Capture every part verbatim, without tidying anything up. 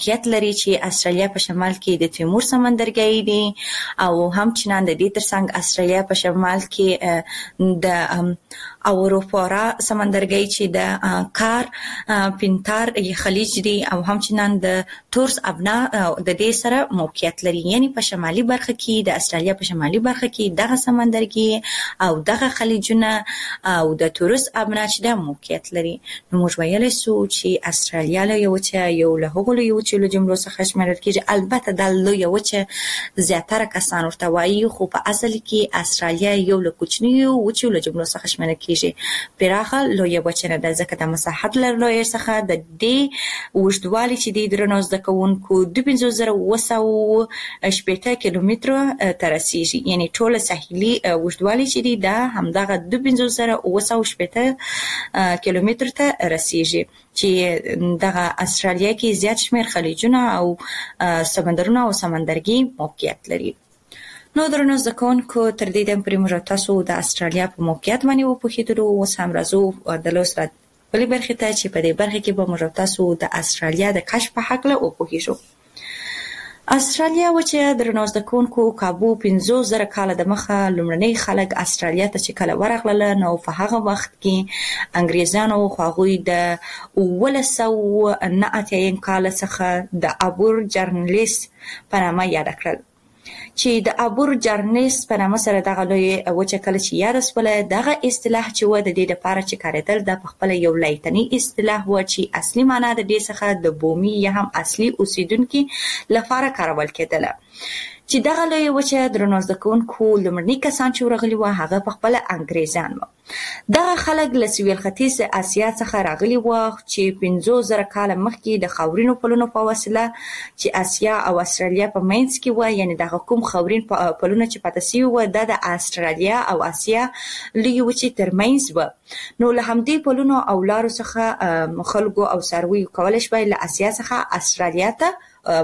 موقعیت لري چې استرالیا په شمال کې د تیمور سمندرګي دی او همچنان د دې ترڅنګ استرالیا په شمال کې د اروپا سمندرګي چې د کار پینتار خلیج دی او همچنان د تورس ابنا د دې سره موقعیت لري. یعنی په شمالي برخه کې د استرالیا په شمالي برخه کې دغه سمندرګي او دغه خلیجونه او د تورس ابنا چې د موقعیت لري. نو موږ ویلی سو چې استرالیا له یو چې یو له هغو له یو چې له جملو څخه شمیرل کېږي. البته دا لویه وچه زیاتره کسان ورته وایي خو په اصل کې استرالیا یو له کوچنیو وچو له جملو څخه شمیرل کېږي. پراخه لویه وچه نه ده ځکه د مساحت له لویې څخه د دې اوږدوالی چې دی درنو زده کوونکو دوه پنځوس زره اوه سوه شپېته کیلومتره ته رسیږي. یعنی ټوله ساحلي اوږدوالی چې دی دا همدغه دوه پنځوس زره اوه سوه شپېته کیلومتر ته رسیږي چې دغه استرالیا کې زیات شمیر خلیجونه او سمندرونه او سمندرګي موقعیت لري. نو درنو زده کوونکو تر دې دمه پورې موږ تاسو د استرالیا په موقعیت باندې وپوهېدلو. اوس هم راځو د لوست بلې برخې ته چې په دې برخه کې به موږ تاسو د استرالیا د کشف په هکله وپوهېږو. استرالیا وچه درنو زده کوونکو کابو پنځوس زره کاله د مخه لومړني خلک استرالیا ته چې کله ورغلل نو په هغه وخت کې انګریزانو خو هغوی د اوولس سوه نه اتیا کال څخه د ابور جرنلیس په نامه یاد کړل چې د ابور جرنلیس په نامه سره دغه لوی وچه کله چې یاد سوله دغه اصطلاح چې و د دې لپاره چې کارېدل د خپل یو لایتنی اصطلاح و چې اصلي معنا د دې څخه د بومي یا هم اصلي اوسیدونکو لپاره کارول کېدله. چې دغه لوی وچه درنو زده کوونکو لومړني کسان چې ورغلي و هغه په خپل انګریزان و. دغه خلک له سویل ختیځ اسیا څخه راغلي و چې پنځوس زره کاله مخکې د خاورینو پلونو په وسیله چې اسیا او استرالیا په منځ کې و. یعنی دغه کوم خاورین پلونه چې پاتې شوي و د استرالیا او اسیا لوی وچې ترمنځ و. نو له همدې پلونو او لارو څخه خلکو او څارویو کولی شوی له اسیا څخه استرالیا ته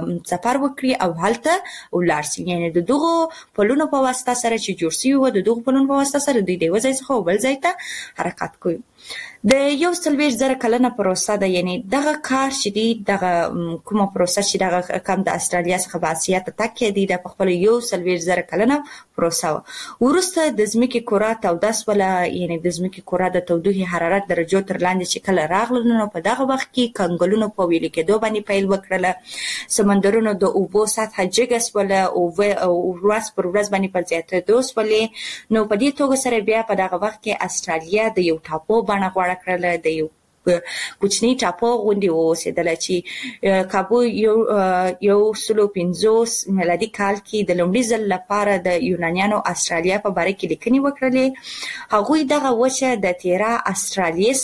سفر وکړي او هلته ولاړ شي. یعنی د دغو پلونو په واسطه سره چې جوړ شوي و د دغو پلونو په واسطه سره دوی د یوه ځای څخه بل ځای ته حرکت کوي. د یو څلوېښت زره کلنه پروسه ده. یعنی دغه کار چې دی دغه کومه پروسه چې دغه کم د استرالیا څخه په اسیا ته تګ کېدی د په خپل یو څلوېښت زره کلنه پروسه و. وروسته د ځمکې کره توده سوله. یعنی د ځمکې کره د تودوخې حرارت درجو تر لاندې چې کله راغله نو په دغه وخت کې کنګلونو په ویلې کېدو باندې پیل وکړله. سمندرونو د اوبو سطحه جګه سوله او ورځ پر ورځ باندې په زیاتېدو سولې. نو په دې توګه سره بیا په دغه وخت کې استرالیا د یو ټاپو بڼه غوره کړله. د یو کوچنی ټاپو غوندې واوسېدله چې کابو یو یو سلو پنځوس میلادي کال کې د لومړي ځل لپاره د یونانیانو استرالیا په باره کې لیکنې وکړلې. هغوی دغه وچه د تیرا استرالیس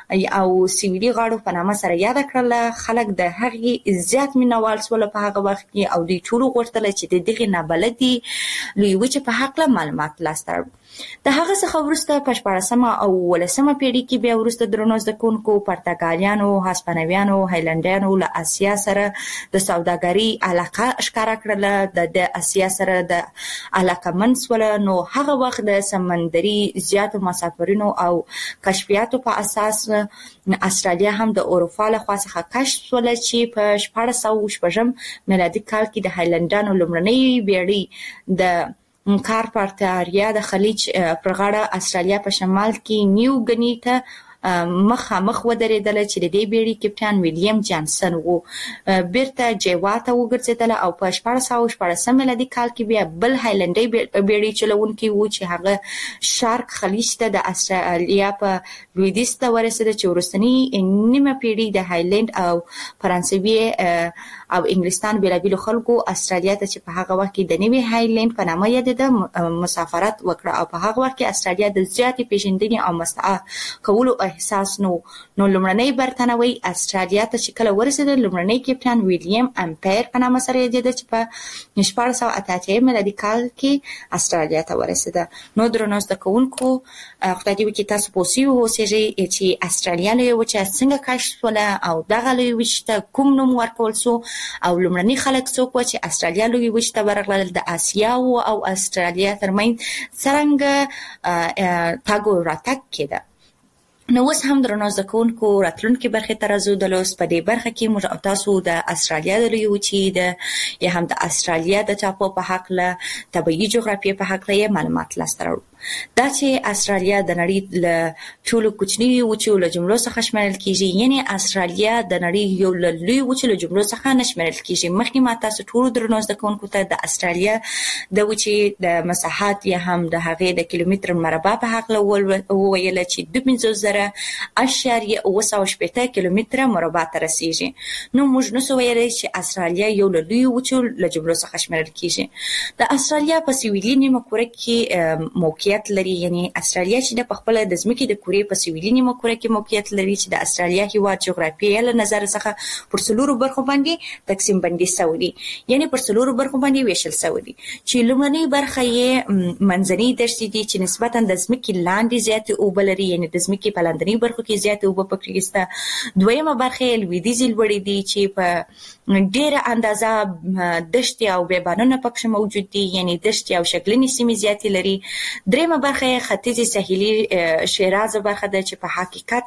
او سویلي غاړو په نامه سره یاد کړله. خلک د هغې زیات مینوال سول په هغه وخت کې او دوی ټول غوښتل چې د دغې نابلدې لوی وچې په هکله معلومات لاسته راوړي. د هغه څخه وروسته په شپاړسمه او اوولسمه پیړۍ کې بیا وروسته درنو زده کوونکو پرتګالیانو، هسپانویانو، هایلنډیانو له اسیا سره د سوداګرۍ علاقه ښکاره کړله. د اسیا سره د علاقمند سوله. نو هغه وخت د سمندري زیاتو مسافرینو او کشفیاتو په اساس استرالیا هم د اروپا له خوا څخه کشف سوله چې په شپاړس سوه شپږم میلادي کال کې د هایلنډیانو لومړنۍ بیړۍ د کارپاتاریا د خلیج پر غاړه استرالیا په شمال کې نیو ګني ته مخامخ ودرېدله چې د دې بیړۍ کپټان ویلیام جانسن و. بیرته جیوا ته وګرځېدله او په شپاړس سوه شپاړسم میلادي کال کې بیا بل هایلنډي بیړۍ چلونکی و چې هغه شارک خلیج ته د استرالیا په لویدیځ ته ورسېده چې وروستنی نیمه پیړۍ د هایلند او فرانسوي او انګلستان بېلابېلو خلکو استرالیا ته چې په هغه وخت کې د نوي هایلند په نامه یادېده مسافرت وکړه. او په هغه وخت کې استرالیا د زیاتې پیژندنې او مستعار کولو احساس نو نو لومړنۍ برتانوي استرالیا ته چې کله ورسېدل لومړنۍ کپټان ویلیام امپیر په نامه سره یادېده چې په شپاړس سوه اته اتیا میلادي کال کې استرالیا ته ورسېده. نو درنو زده کوونکو خدای دې وکړي تاسو پوه سوي اوسېږئ چې استرالیا لویه وچه څنګه کشف سوله او دغه لویې وچې ته کوم نوم ورکول سو او لومړني خلک څوک وو چې استرالیا لویې وچې ته ورغلل. د اسیا او استرالیا ترمنځ څرنګه تګ او راتګ کېده. نو اوس هم درنو زده کوونکو راتلونکي برخې ته راځو. د لوست په دې برخه کې موږ او تاسو د استرالیا د لویې وچې د یا هم د استرالیا د ټاپو په هکله طبیعي جغرافیې په هکله یې معلومات لاسته راوړو. دا چې استرالیا د نړۍ له ټولو کوچنیو وچو له جملو څخه شمیرل کیږي، یعنی استرالیا د نړۍ یو له لوی وچو له جملو څخه نه شمیرل کیږي. مخکې ما تاسو ټول درنو زده کوونکو ته د استرالیا د وچې د مساحت یا هم د هغې د کیلومتر مربع په هکله وویل چې دوه پنځوس زره اشاریه اوه سوه شپېته کیلومتره مربع ته رسیږي. نو موږ نشو ویلی چې استرالیا یو له لوی وچو له جملو څخه شمیرل کیږي. د استرالیا په سویلي نیمه کره کې موقعیت لري، یعنی استرالیا چې د خپل د ځمکې د کورې په سویلي نیمه کره کې موقعیت لري چې د استرالیا هیواد جغرافیه له نظر څخه پر څلورو برخو باندې تقسیم بندي شوی دی، یعنی پر څلورو برخو باندې ویشل شوی دی چې لومړنۍ برخه یې منځنۍ دښتې دي چې نسبتا د ځمکې لاندې زیاتې اوبه لري، یعنی د ځمکې په لاندنۍ برخو کې زیاتې اوبه پکې شته. دویمه برخه یې لویدیځې لوړې دي چې په ډېره اندازه دښتې او بیابانونه پکې موجود دي، یعنی دښتې او شګلنې سیمې زیاتې لري. درېمه برخه یې ختیځې ساحلي شیرازه برخه ده چې په حقیقت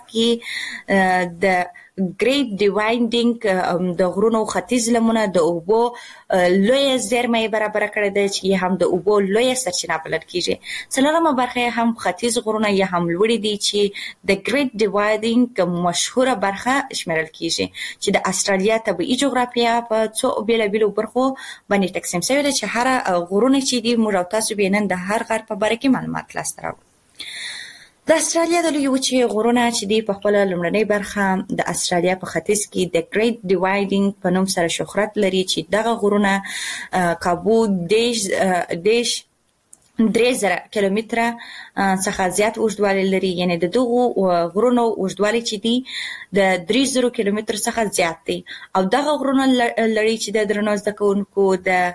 کې د ګریټ ډیوایډینګ د غرونو ختیځ لمنه د اوبو لویه زیرمه برابر کړې ده چې هم د اوبو لویه سرچینه بلل کیږي. څلورمه برخه هم ختیځ غرونه یا هم لوړې دي چې د ګریټ ډیوایډینګ مشهوره برخه شمیرل کیږي چې د استرالیا طبیعي جغرافیه په څو بیلابیلو برخو باندې تقسیم شوې ده چې هر غرونه چې دي موږ او تاسو به نن د هر غر په باره کې معلومات لاسته راوړو. د استرالیا د لویې وچې غرونه چې دی په خپل لومړنۍ برخه د استرالیا په ختیځ کې د ګریټ ډیوایډینګ په نوم سره شهرت لري چې دغه غرونه کابو دیش دیش درې زره کیلومتره څخه زیات اوږدوالی لري، یعنی د دغو غرونو اوږدوالی چې دی د درې زره کیلومتر څخه زیات دی. او دغه غرونه لري چې د درنو زده کوونکو د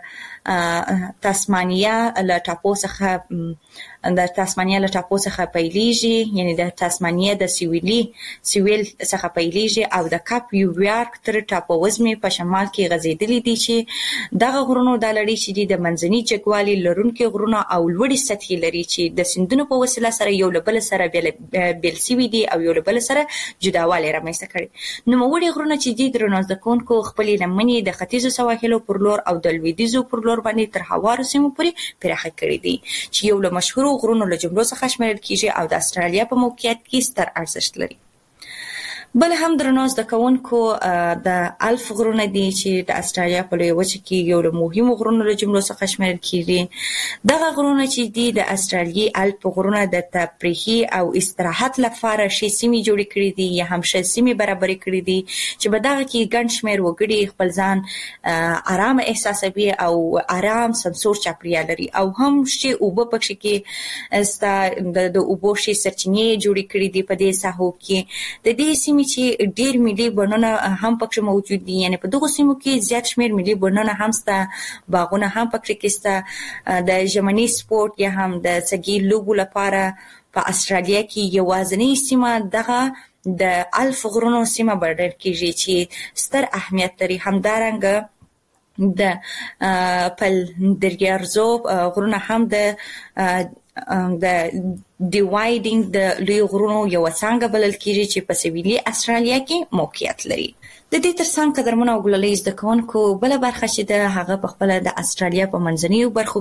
تاسمانیا له ټاپو څخه د تاسمانیا له ټاپو څخه پیلیږي، یعنی د تاسمانیا د سویلي سویل څخه پیلیږي او د کاپ یویارک تر ټاپو وزمې په شمال کې غځېدلي دي چې دغه غرونو دا لړۍ چې دي د منځني جګوالي لرونکي غرونه او لوړې سطحې لري چې د سیندونو په وسیله سره یو له بل سره بیل شوي دي او یو له بل سره جداوالی رامنځته کړي. نوموړي غرونه چې دي درنو زده کوونکو خپلې لمنې د ختیځو سواحلو پر لور او د لویدیځو پر لور باندې تر هوارو سیمو پورې پراخه کړي دي چې یو له مشهورو غرونو له جملو څخه شمیرل کیږي او د استرالیا په موقعیت کې ستر ارزښت لري. بل هم درنو زده کوونکو د الف غرونه دي چې د استرالیا په لویه وچه کې یو له مهمو غرونو له جملو څخه شمیرل کیږي. دغه غرونه چې دي د استرالیا الف غرونه د تفریحي او استراحت لپاره شي سیمې جوړې کړې دي یا هم شي سیمې برابرې کړې دي چې په دغه کې ګڼ شمېر وګړي خپل ځان آرام احساسوي او آرام سمسور چاپیریال لري او هم شي اوبه پکې کې ستا د اوبو شي سرچینې جوړې کړې دي په دې ساحو کې. د دې سیمې چې ډېر ملي بڼونه هم پکې موجود دي، یعنی په دغو سیمو کې زیات شمېر ملي بڼونه هم شته، باغونه هم پکې کې شته. د ژمني سپورت یا هم د سګي لوبو لپاره په استرالیا کې یوازینۍ سیمه دغه د الف غرونو سیمه بلل کېږي چې ستر اهمیت لري. همدارنګه د پل دریارزوب غرونه هم د د ډیوایډینګ د لوی غرونو یو څنګه بلل کیږي چې په سویلي استرالیا کې موقعیت لري. د دې ترڅنګ قدرمنو او ګلالۍ زده کوونکو بل برخه چې د هغه په خپل د استرالیا په منځنیو برخو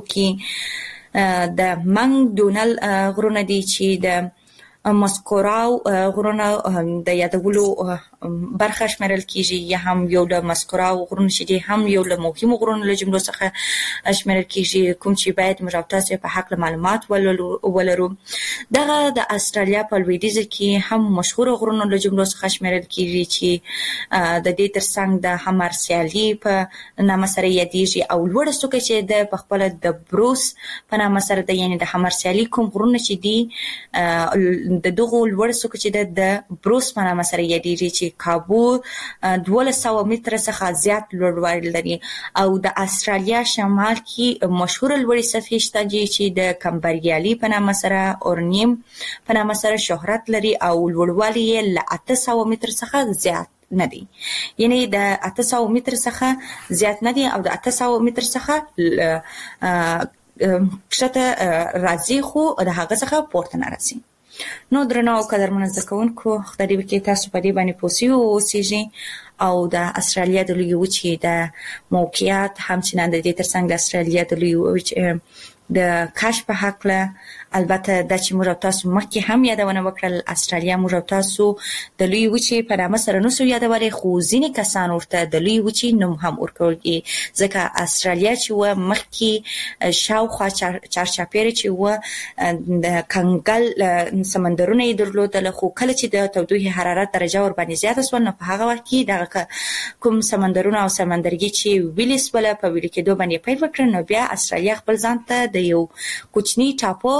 کې د منګ غرونه دي چې د مسکوراو غرونه د یادولو برخه شمیرل کیږي یا هم یو د مسکوراو غرونه چې دي هم یو له مهمو غرونو له جملو څخه شمیرل کیږي کوم چې باید موږ تاسو په حق معلومات ولرو. دغه د استرالیا په لویدیځ کې هم مشهور غرونو له جملو څخه شمیرل کیږي چې د دې ترڅنګ د همارسیالي په نامه سره یادېږي او لوړ څوکه چې د په خپل د بروس په نامه سره د یعنی د همارسیالي کوم غرونه چې دي د دغه لوړ څوکه چې د بروس په نامه سره یادېږي چې کابو دولس سوه متره څخه زیات لوړوالی لري او د استرالیا شمال کې مشهور لوړې سطحې شته چې د کمبریالي په نامه سره اورنیم په نامه سره شهرت لري او لوړوالی یې له اته سوه متره څخه زیات نه دی، یعنی د اته سوه متره څخه زیات نه دی او د اته سوه متره څخه کښته راځي خو د هغه څخه پورته نه راځي. نو درنو قدرمن زده کوونکو خدای دې وکړي تاسو په دې باندې پوسی اوسئ او د استرالیا د لوی وچې د موقعیت همچنان د دې ترڅنګ د استرالیا د لوی وچې د کشف په حق له البته د چې موږ تاسو مخکې هم یادونه وکړل استرالیا موږ تاسو د لوی وچې په نامه سره نو سو یادولې خو ځینې کسان ورته د لوی وچې نوم هم ورکوي ځکه استرالیا چې و مخکې شاوخوا چارچاپیره چې و د کنګل سمندرونه درلودل خو کله چې د تودوخه حرارت درجه ور باندې زیاته شو نو په هغه وخت کې د کوم سمندرونه او سمندرګي چې ویلیس ولا په ویل کې دوه باندې پیل وکړ نو بیا استرالیا خپل ځان ته د یو کوچنی ټاپو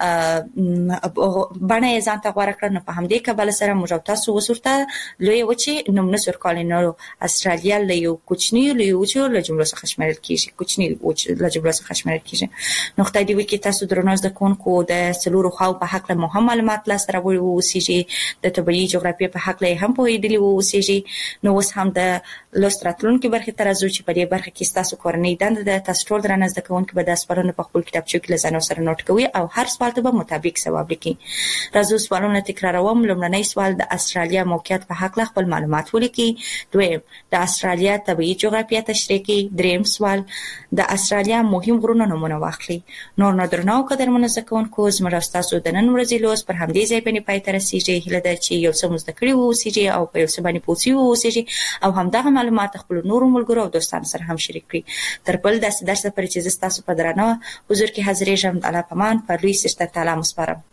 باندې ځان ته غوړه کړ نو په همدې کبل سره موږ تاسو وسورته لوی وچې نوم نسور کولای نو استرالیا له یو کوچنی لوی وچې له جملو څخه شمېرل کیږي کوچنی وچې له جملو څخه شمېرل کیږي نو خدای دې وکړي تاسو درنو زده کوونکو د سلورو خاو په حق له مهم معلومات لا سره ووسیږي د طبيعي جغرافیه په حق له هم پوهیدلی ووسیږي نو اوس هم د لوستراتلون کې برخه ترازو چې په دې برخه کې تاسو کورنۍ دند د تاسو ټول درنه زده کوونکو به د سپارښتنو په خپل کتابچو کې لزانو سره نوٹ کوي او هر سوال ته به مطابق جواب لیکي راځو سوالونه تکراروم لومړنی سوال د استرالیا موقعیت په حق له خپل معلومات ولیکي دویم د استرالیا طبيعي جغرافیه تشریح کړئ دریم سوال د استرالیا مهم غرونه نمونه واخلي نور نو درنو قدرمن زده کوونکو زموږ تاسو د نن ورځې لوست پر همدې ځای باندې پای ته رسیږي هله ده چې یو څه مزده کړی وو او په یو څه باندې پوښتنه وو او همدغه معلومات خپل نورو ملګرو او دوستانو سره هم شریک کړئ تر بل داسې درس پر چې تاسو په درنه حضور کې حاضرې شم د الله پامان پر لوی سرته تعالی مسپارم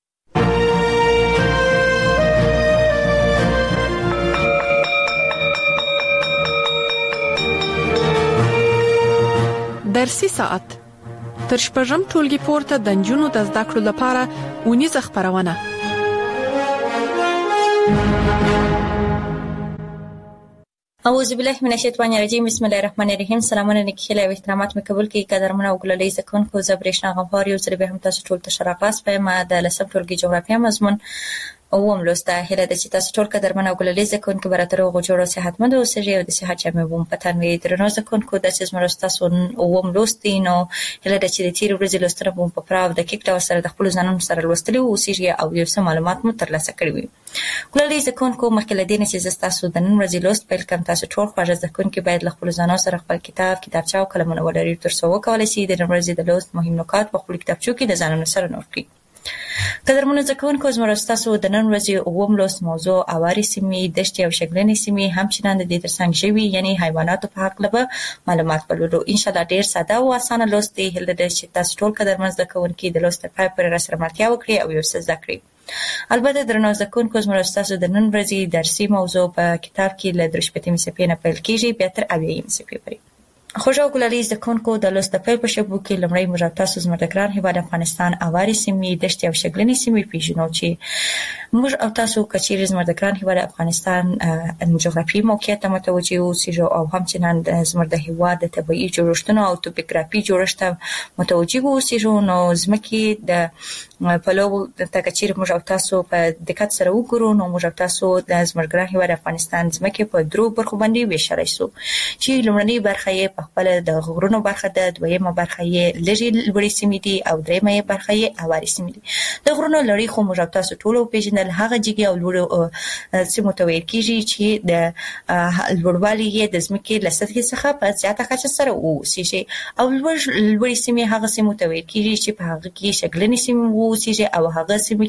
درسي ساعت تر شپږم ټولګي پورته د نجونو د زده کړو لپاره ونیزه خبرونه اعوذ بالله من الشیطان الرجیم بسم الله الرحمن الرحیم سلامونه نیکخیله او احترامات مې قبول کړئ قدرمن او ګلالي زکونکو زبرښنا غفار یو ځل به هم تاسو ټول ته شراغاس په ما د لسم ټولګي جغرافیه مضمون او هم لوسته هله د چې تاسو ټول قدرمن او ګلالي زکونکو براتر او جوړو صحتمند او سړي او د صحت چمه بوم پتن وي درنو زکونکو د چې زموږ تاسو او هم لوستي نو هله د چې د تیر ورځې لوستره بوم په پراو د کیک ډول سره د خپل ځانونو سره لوستلي او سړي او یو څه معلومات مو ترلاسه کړی وي ګلالي زکونکو مخکې لدې نه چې تاسو د نن ورځې لوست پیل کوم تاسو ټول خواږه زکونکو باید له خپل ځانونو سره خپل کتاب کتابچه او قلمونه ولري تر څو وکولای شي د نن ورځې د لوست مهم نکات په خپل کتابچو کې د ځانونو سره نوٹ کړئ قدرمنو زکونکو زموږ تاسو د نن ورځې اووم لوست موضوع اواري سیمې دشتي او شګلنې سیمې همچنان د دې ترڅنګ شوی یعنی حیوانات په حق له معلومات ولرو ان شاء الله ډیر ساده او اسانه لوست دی هله د چې تاسو ټول قدرمن زکونکو د لوست په پر سره مرتیا وکړي او یو څه زده کړئ البته درنو زکونکو زموږ تاسو د نن ورځې درسي موضوع په کتاب کې له درشپتې صفحې نه پیل کیږي بیا تر اویایم صفحې پورې خوشو ګلالي زکونکو د لوست په په شبو کې لمړی موږ تاسو زموږ د ګران هیواد افغانستان اواري سیمې دشتي او شګلنې سیمې پیژنو چې موږ او تاسو کچېر زموږ د ګران هیواد افغانستان جغرافي موقعیت متوجي اوسېږو او همچنان زموږ د هیواد د طبيعي جوړښتونو او توپوګرافي جوړښت متوجي اوسېږو نو زمکه د په لو د کچېر موږ او تاسو په دقت سره وګورو نو موږ تاسو د زموږ ګران هیواد افغانستان زمکه په درو برخو باندې ویشل شو چې لمړنۍ برخه خپل د غرونو برخه د دویمه برخه یې لږی لوړې سیمې دي او دریمه برخه یې اواري سیمې دي د غرونو لړۍ خو موږ تاسو ټول پیژنل هغه جګي او لوړ سیمو ته ویل کیږي چې د لوړوالي یې د زمکې له سطحې څخه په زیاته کچه سره اوسېږي او لوړې سیمې هغه سیمو ته ویل کیږي چې په هغه کې شګلنې سیمې اوسېږي او هغه سیمې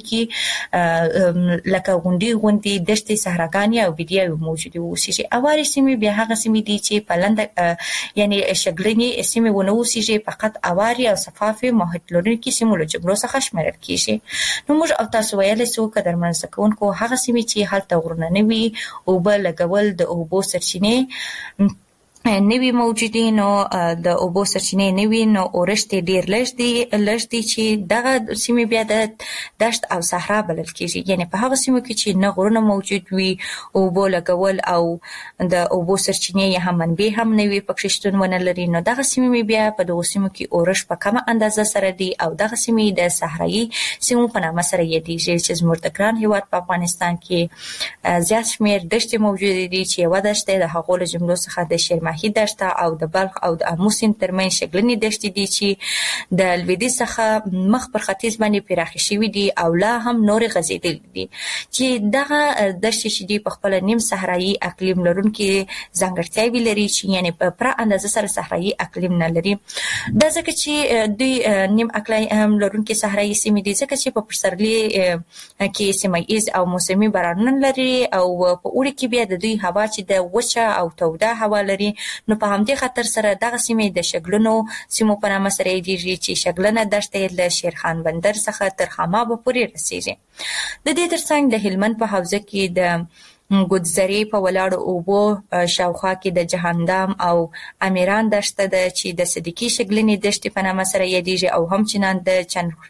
کې لکه غونډي غونډي دشتي صحراګانې او بډایه موجوده اوسېږي اواري سیمې بیا هغه سیمې دي چې په لنډ یعنی شګلنې سیمې ونه اوسېږي فقط اواري او صفافي محیط لرونکي سیمو له جملو څخه شمیرل کیږي نو موږ او تاسو ویل سو قدرمن زکونکو هغه سیمې چې هلته غرونه نه وي او بل لګول د اوبو سرچینې نوی موجودي نو د اوبو سرچینې نوی نو اورشت ډیر لږ دي لږ دي چې دغه سیمې بیا د دشت او صحرا بلل کیږي یعنی په هغه سیمو کې چې نه غرونه موجود وي او بل لګول او د اوبو سرچینې هم منبع هم نوی پکې شتون ونه لري نو دغه سیمې بیا په دغه سیمو کې اورش په کومه اندازه سره دي او دغه سیمې د صحرایي سیمو په نامه سره یادېږي چې زموږ د ګران هیواد په افغانستان کې زیات شمیر دشت موجود دي چې یو دشت د هغو له جملو څخه د شیرمحې ماهي دشت او د بلخ او د امو سیند ترمنځ شګلنې دښتې دي چې د لویدیځ څخه مخ پر ختیځ باندې پراخې شوي دي او لا هم نور غځېدلي دي چې دغه دښتې چې دي په خپل نیم صحرایي اقلیم لرونکي ځانګړتیاوې لري چې یعنی په پوره اندازه سره صحرایي اقلیم نه لري. دا ځکه چې دوی نیم اقلیم لرونکي صحرایي سیمې دي ځکه چې په پسرلي کې سیمه ایز او موسمي بارانونه لري او په اوړي کې بیا د دوی هوا چې د وچه او توده هوا لري نو په همدې خاطر سره دغه سیمې د شګلنو سیمو په نامه سره یادېږي چې شګلنه دښتې له شیرخان بندر څخه تر خامابه پورې رسیږي. د دې ترڅنګ د هلمند په حوزه کې د ګودزرې په ولاړو اوبو شاوخوا کې د جهندام او امیران دښته ده چې د صدیقي شګلنې دښتې په نامه سره یادېږي او همچنان د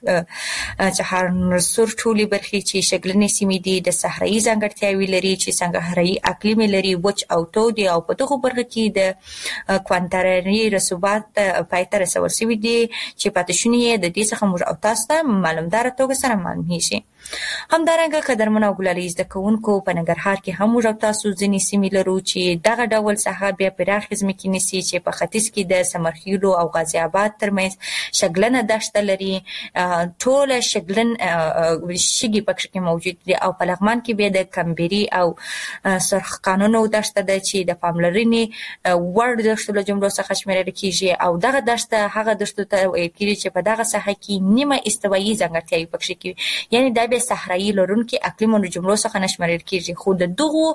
چهارسور ټولې برخې چې شګلنې سیمې دي د صحرایي ځانګړتیاوې لري چې صحرایي اقلیم لري وچ او تود او په دغو برخو کې د کوانتراري رسوبات پای ته رسول شوي دي چې پاتې شوني یې د دې څخه موږ او تاسو ته معلومداره توګه سره معلومیږي. همدارنګه قدرمن او ګلالي زده کوونکو په ننګرهار کې هم موږ او تاسو ځینې سیمې لرو چې دغه ډول ساحه بیا پراخې ځمکې نیسي چې په ختیځ کې د سمرخیلو او غازي آباد ترمنځ شګلنه دښته لري. ټوله شګلن شګې پکې کې موجود دي او په لغمان کې بیا د کمبيري او سرخ قانونو دښته ده چې د پاملرنې وړ دښتو له جملو څخه شمیرل کیږي او دغه دښته هغه دښتو ته ویل کیږي چې په دغه ساحه کې نیمه استوایي ځانګړتیاوې پکې کوي یعنی دا به صحرایي لرونکي اقلیمونو جملو څخه نشمرل کیږي خو د دغو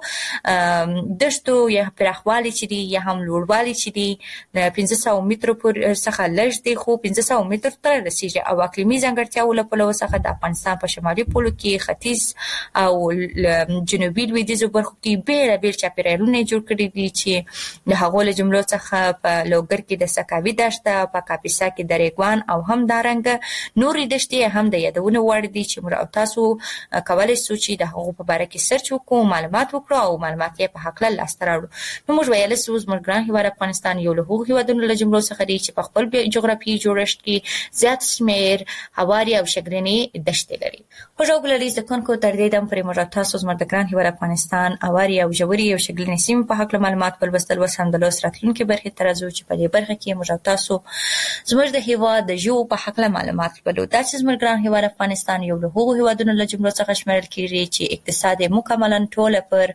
دښتو یا پراخوالي چې دي یا هم لوړوالي چې دي د پنځه سوه مترو پر څخه لږ دي خو پنځه سوه متر ته رسیږي او اقلیمي ځانګړتیاو له پلوه څخه د افغانستان په شمالي پولو کې ختیځ او جنوبي لویدیځو برخو کې بیلابیل چاپیریالونه جوړ کړي دي چې د هغو له جملو څخه په لوګر کې د سکاوي دښته په کاپیسا کې د ریګوان او هم دارنګه نورې دښتې هم د یادونې وړ دي چې موږ او تاسو کولای شو چې د هغو په باره کې سرچ وکړو معلومات وکړو او معلومات یې په هکله لاسته راوړو. نو موږ ویلی شو زموږ ګران هېواد افغانستان یو له هغو هېوادونو له جملو څخه دی چې په خپل جغرافیایي جوړښت کې زیات شمېر هواري او شګلنې دښتې لري. خوږ او ګلالي زده کوونکو تر دې دم پورې موږ او تاسو زموږ د ګران هېواد افغانستان هواري او ژورې او شګلنې سیمې په هکله معلومات په لوستل اوس هم د لوست راتلونکې برخې ته راځو چې په دې برخه کې موږ او تاسو زموږ د هېواد د ژوو په هکله معلومات لولو. دا چې زموږ ګران هېواد افغانستان یو له هغو هېوادونو له جملو څخه شمیرل کیږي چې اقتصاد یې مکملا ټوله پر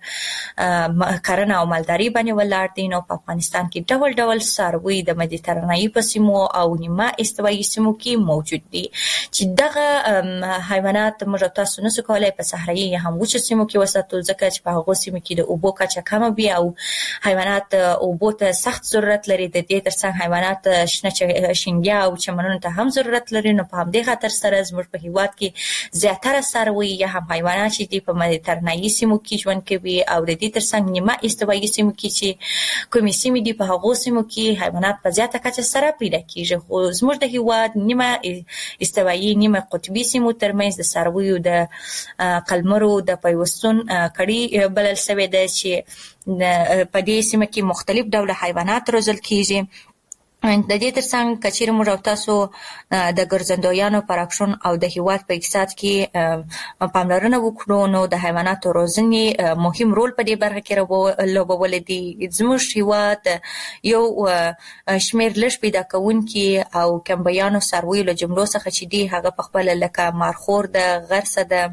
کرنه او مالداري باندې ولاړ دی. نو په افغانستان کې ډول ډول څاروي د مدیترانه‌ایي په سیمو او نیمه استوایي سیمو کې موجود دي چې دغه حیوانات موږ تاسو نشو کولای په صحرایي یا هم وچو سیمو کې وساتو ځکه چې په هغو سیمو کې د اوبو کچه کمه وي او حیوانات اوبو ته سخت ضرورت لري. د دې ترڅنګ حیوانات شنه شینګیا او چمنونو ته هم ضرورت لري. نو په همدې خاطر سره زموږ په هېواد کې زیاتره څاروي یا هم حیوانات چې دي په مدیترانه‌ایي سیمو کې ژوند کوي او د دې ترڅنګ نیمه استوایي سیمو کې چې کومې سیمې دي په هغو سیمو کې حیوانات په زیاته کچه سره پیدا کیږي. خو زموږ د هېواد نیمه استوایي نیمه قطبي سیمو ترمنځ د څارویو د قلمرو د پیوستون کړي بلل شوې ده چې په دې سیمه کې مختلف ډوله حیوانات روزل کیږي. د دې ترڅنګ که چیرې موږ او تاسو د ګرځندویانو پر اکشن او د هېواد په اقتصاد کې پاملرنه وکړو نو د حیواناتو روزنې مهم رول په دې برخه کې لوبولی دی. زموږ هېواد یو شمېر لږ پیدا کوونکي او کمبیانو څارویو له جملو څخه چې دي هغه په خپله لکه مارخور ده، غرڅه ده،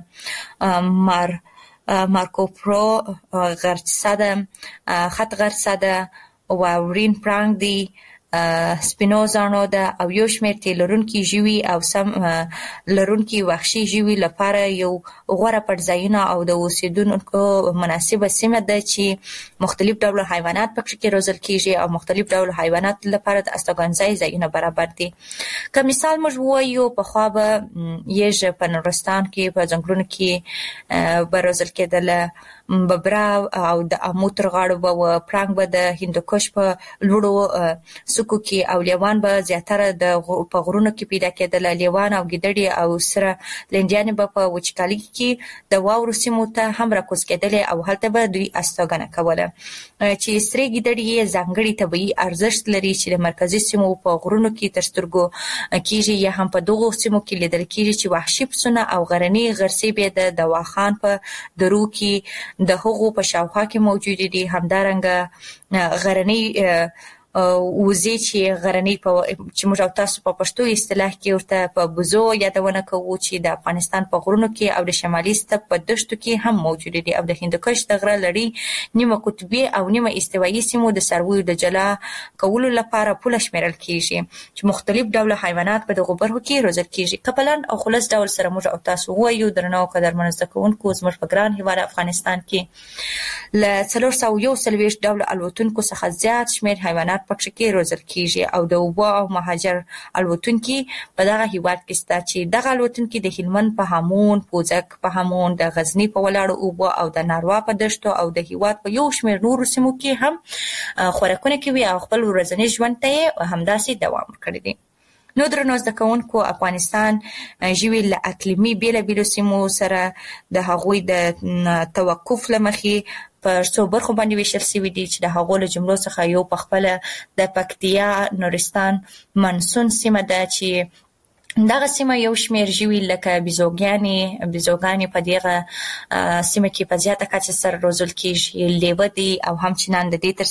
مار مارکوپرو غرڅه ده، خط غرڅه ده، واورین پړانګ دی، سپینو زاڼو ده او یو شمېر تیل لرونکي ژوي او سم لرونکي وحشي ژوي لپاره یو غوره پټځایونه او د اوسېدونکو مناسبه سیمه ده چې مختلف ډوله حیوانات پکې کې روزل کیږي او مختلف ډوله حیوانات لپاره د استوګنځای ځایونه برابر دي. که مثال موږ ووایو پخوا به یږ په نورستان کې په ځنګلونو کې به روزل کېدله، ببره او د امو تر غاړو به و، پړانګ به د هندوکش په لوړو څوکو کې او لیوان به زیاتره د په غرونو کې پیدا کېدله. لیوان او ګیدړې او سره لنډیانې به په وچکالي کې د واورو سیمو ته هم راکوز کېدلې او هلته به دوی استوګنه کوله چې سرې ګیدړې یې ځانګړي طبیعي ارزښت لري چې د مرکزي سیمو په غرونو کې تر سترګو کېږي یا هم په دغو سیمو کې لیدل کېږي چې وحشي پسونه او غرني غرڅې به د دواخان په درو کې د هغو په شاوخوا کې موجود دي. همدارنګه غرنی وزې چې غرنی په چې موږ او تاسو په پښتو اصطلاح کې ورته په بوزو یادونه کوو چې د افغانستان په غرونو کې او د شمالي ستپ په دشتو کې هم موجود دي او د هندوکش د غره لړۍ نیمه قطبي او نیمه استوایي سیمو د څارویو د جلا کولو لپاره پوله شمیرل کیږي چې مختلف ډوله حیوانات په دغه برخو کې روزل کیږي. که په لاند او خلاص ډول سره موږ او تاسو وایو درنو قدرمنو زده کوونکو زموږ په ګران هیواد افغانستان کې له څلور سوه یو څلوېښت ډوله الوتونکو څخه زیات شمیر حیوانات پکې کې روزل کیږي او د اوبو او مهاجر الوتونکي په دغه هیواد کې ستا چې دغه الوتونکي د هلمند په هامون، پوزک په هامون، د غزنی په ولاړو اوبو او د ناروا په دشتو او د هیواد په یو شمیر نورو سیمو کې هم خوراکونه کوي او خپل ورځنی ژوند ته همداسې دوام کړی دی. نو درنو زده کوونکو افغانستان ژوي له اقلیمي بیلابیلو سیمو سره د هغوی د توقف له مخې په څو برخو باندې ویشل شوي دي چې د هغو له جملو څخه یو په خپله د پکتیا نورستان منسون سیمه ده چې دغه سیمه یو شمیر ژوي لکه بیزوګانې بیزوګانې په دغه سیمه کې په زیاته کچه سره روزل کیږي. لیوه دي او همچنان د دې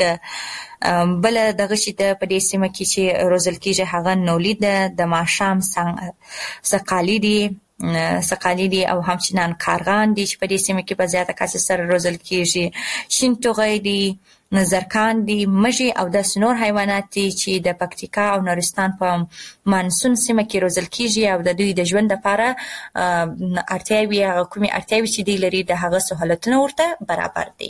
ترڅنګ بل دغه شي د په دې سیمه کې چې روزل کیږي هغه نولي ده، د ماښام سقالي دي سقالي دي او همچنان کارغان دي چې په دې سیمه کې په زیاته کچه سره روزل کیږي. شین ټوغی دي، زرکان دي، مږي او داسې نور حیوانات دي چې د پکتیکا او نورستان په مانسون سیمه کې روزل کیږي او د دوی د ژوند لپاره اړتیاوې هغه کومې اړتیاوې چې دوی لري د هغه سهولتونه ورته برابر دي.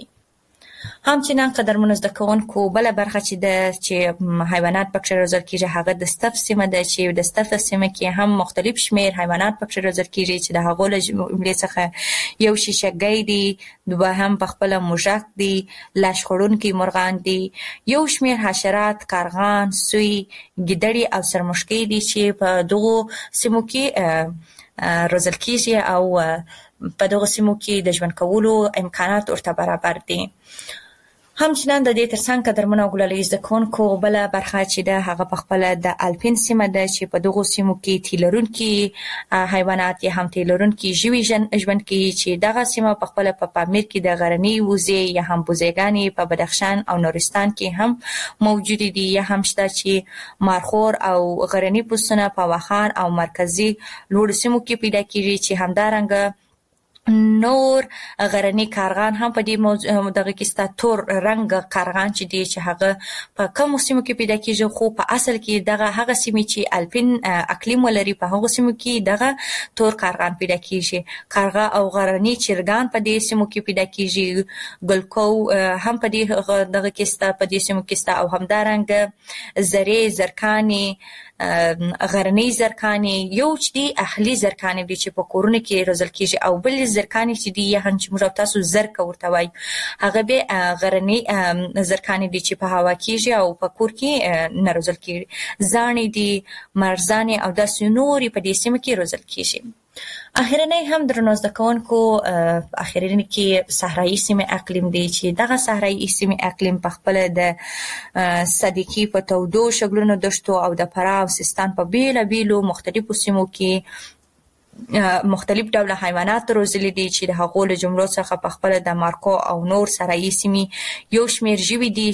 همچنان قدرمنو زده کوونکو بله برخه چې ده چې حیوانات پکې روزل کیږي هغه د ستف سیمه ده چې د ستف سیمه کې هم مختلف شمیر حیوانات پکې روزل کیږي چې د هغو له جملې څخه یو شیشګۍ دي، دوهم په خپله موږک دي، لاش خوړونکي مرغان دي، یو شمیر حشرات، کارغان، سوی، ګیدړې او سرمشکۍ دي چې په دغو سیمو کې روزل کیږي او په دغو سیمو کې د ژوند کولو امکانات ورته برابر دي. همچنان د دې ترڅنګ قدرمنو او ګلالي زده کوونکو بله برخه چې ده هغه په خپله د الپین سیمه ده چې په دغو سیمو کې تي لرونکي حیوانات یا هم تي لرونکي ژوي ژوند کوي چې دغه سیمه په خپله په پامیر کې د غرني وزې یا هم بوزېګانې په بدخشان او نورستان کې هم موجود دي یا هم شته چې مارخور او غرني پسونه په واخان او مرکزي لوړو سیمو کې پیدا کیږي چې همدارنګه نور غرني کارغان هم په دې دغه کې ستا تور رنګ کارغان چې دی چې هغه په کومو سیمو کې پیدا کیږي خو په اصل کې دغه هغه سیمې چې الپین اقلیم ولري په هغو سیمو کې دغه تور کارغان پیدا کیږي. کارغه او غرني چرګان په دې سیمو کې پیدا کیږي. ګلکو هم په دې دغه کې ستا په دې سیمو کې ستا او همدارنګه زرې، زرکانې، غرنی زرکانې، یو چې دی اهلي زرکانې دي چې په کورونو کې روزل کیږي او بل زرکانې چې دی یا هم چې موږ تاسو زرکه ورته وایو هغه به غرنی زرکانې دي چې په هوا کیږي او په کور کې نه روزل کیږي. زاڼې دي، مرزانې او داسې نورې په دې سیمه کې روزل کیږي. اخرنی هم درنو زده کوونکو اخرنی کې صحرایي سیمې اقلیم دی چې دغه صحرایي سیمې اقلیم په خپله د صدیقي په تودو شګلونو دشتو او د فراه او سیستان په بیلابیلو مختلفو سیمو کې مختلف ډوله حیوانات روزلي دي چې د هغو له جملو څخه په خپله د مارکو او نور صحرایي سیمې یو شمیر ژوي دي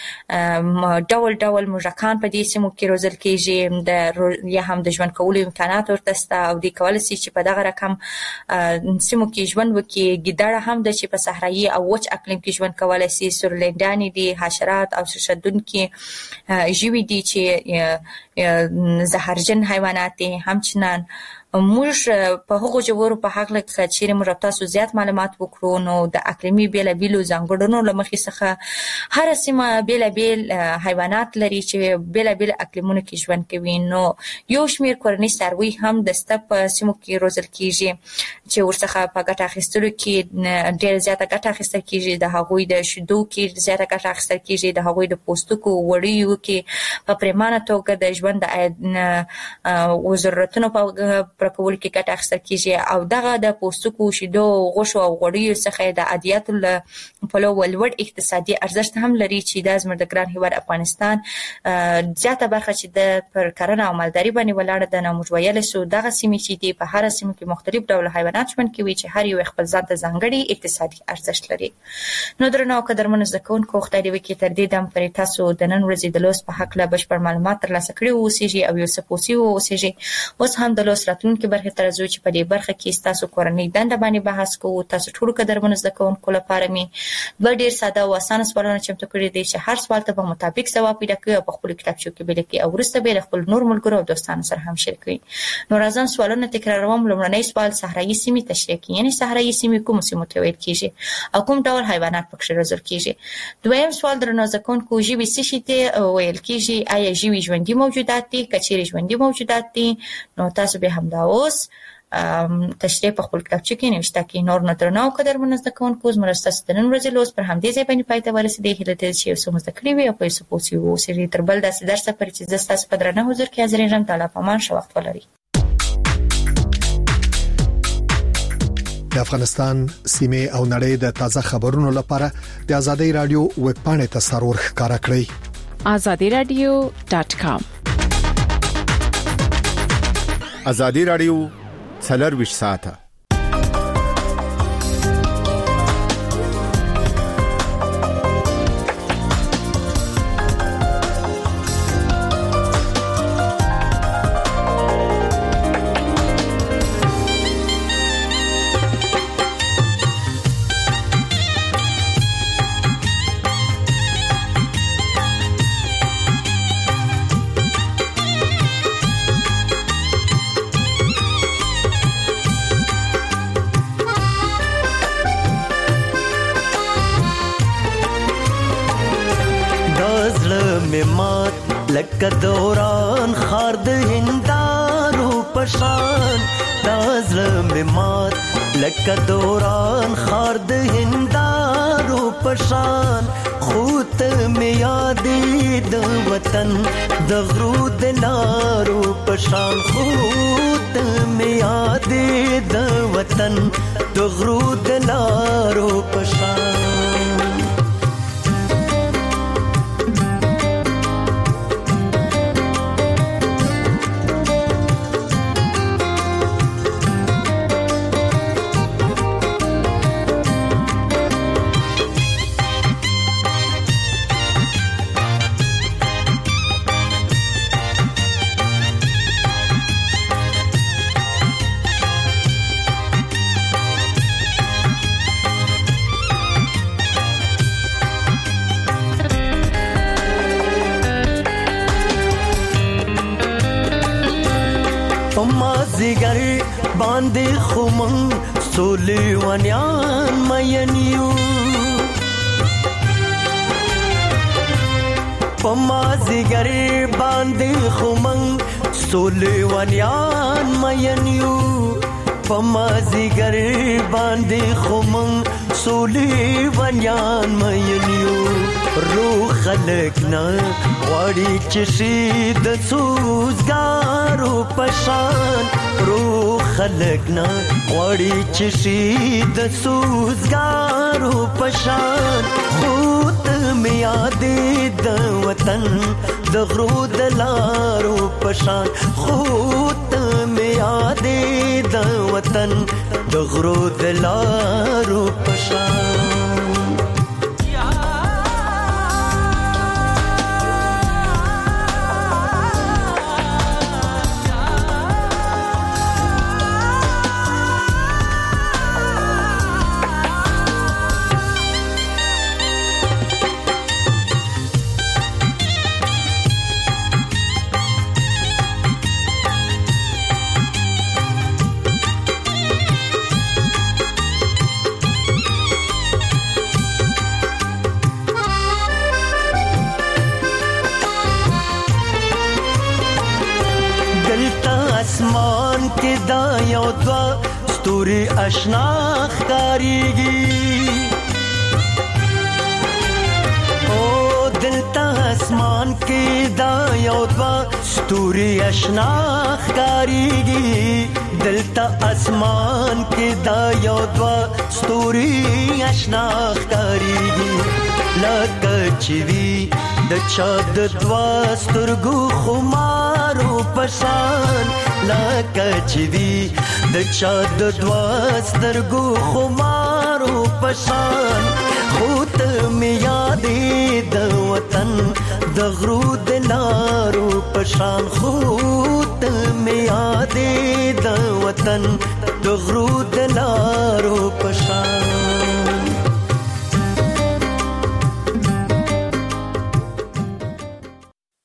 چې ډول ډول موږکان په دې سیمو کې روزل کیږي د یا هم د ژوند کولو امکانات ورته شته او دوی کولی شي چې په دغه رقم سیمو کې ژوند وکړي. ګیدړه هم ده چې په صحرایي او وچ اقلیم کې ژوند کولی شي. سورلنډانې دي، حشرات او ششدونکي ژوي دي چې زهرجن حیوانات دي. همچنان موږ په هغو ژورو په هکله که چیرې موږ تاسو زیات معلومات وکړو نو د اقلیمي بیلابیلو ځانګړنو له مخې څخه هره سیمه بیلابیل حیوانات لري چې بیلابیل اقلیمونو کې ژوند کوي. نو یو شمیر کورني څاروي هم د ستپ په سیمو کې روزل کیږي چې ورڅخه په ګټه اخیستلو کې ډېره زیاته ګټه اخیستل کیږي. د هغوی د شیدو کې زیاته ګټه اخیستل کیږي، د هغوی د پوستکو وړیو کې په پریمانه توګه د ژوند د ضرورتونو په پر کول کې ګټه اخیستل کیږي او دغه د پوستکو شیدو غوښو او غوړیو څخه د عادیاتو له پلوه ولوړ اقتصادي ارزښت هم لري چې د زموږ د ګران هیواد افغانستان زیاته برخه چې د پر کرنه او مالداري باندې ولاړه ده. نو موږ ویل سو دغه سیمې چې دی په هر سیمه کې مختلف ډول حیوانات ژوند کوي چې هر یو خپل ځان ته ځانګړي اقتصادي ارزښت لري. نو درنو قدرمنو زده کوونکو خدای دې وکړي تر دې دم پر تاسو د نن ورځې د لوست په حق له بشپړ معلومات ترلاسه کړي اوسئ او یو څه پوسی اوسئ. اوس هم د لوست راتلونکي برخه تر ځو چې په دې برخه کې تاسو کورنۍ دنده باندې بحث کوو. تاسو ټول قدرمنو زده کوونکو لپاره می د ډیر ساده او اسانه سوالونه چمتو کړي دي چې هر سوال ته په مطابق ځواب پیدا کړئ او په خپل کتابچو کې بل کې او ورسته به خپل نور ملګرو او دوستانو سره هم شریک کړئ. نو راځم سوالونه تکراروم. لومړنی سوال صحرایي سیمې تشریح کړئ، یعنی صحرایي سیمې کوم سیمو ته ویل کیږي او کوم ډول حیوانات پکې روزل کیږي. دویم سوال درنو زده کوونکو ژوي څه شي ته ویل کیږي؟ آیا ژوي ژوندۍ موجودات دي؟ کچېرې ژوندۍ موجودات دي نو تاسو به هم دا اوس تشریح په خپل کتابچه کې نوشته کړئ. نور نو درنو قدرمنو زده کوونکو زموږ ستاسو د نن ورځې لوست پر همدې ځای باندې پای ته ورسېدی. هیله ده چې یو څه مو زده کړي وي او په یو څه پوه شوي واوسئ. تر بل داسې درسه پورې چې زه ستاسو په درنه حضور کې حاضرېږم. تعالی په امان، ښه وخت ولرئ. د افغانستان سیمه او نړۍ د تازه خبرونو لپاره د آزادۍ رادیو ویب پاڼې ته سرور ښکارا کړئ azadi radio dot com. آزادۍ رادیو څلرویشت ساعته لکه دوران خار د هندارو پشان تازه مات لکه دوران خار د هندارو پشان خوت می یادې د وطن د غرو د لارو پشان خوت می یادې د وطن د غرو د لارو پشان زیگر باندې خمن سولې ونیان مینیو پما زیگر باندې خمن سولې ونیان مینیو پما زیگر باندې خمن سولې ونیان مینیو روح خلقنا وړي چې شي د سوزګارو پشان روح خلقنا وړي چې شي د سوزګارو پشان خود می یادې د وطن د غرو د لارو پشان خود می یادې د وطن د غرو د لارو پشان اسمان کې دا یو دوا ستوري آشنا ښکاریږي او دلته اسمان کې دا یو دوا ستوري آشنا ښکاریږي دلته اسمان کې دا یو دوا ستوري آشنا ښکاریږي لکه چې وی د چا د دوا سترګو خمارو پشان لکه چې وی د چا د دوا سترګو خمارو پشان خود می یادې د وطن د غرو د لارو پشان خود می یادې د وطن د غرو د لارو پشان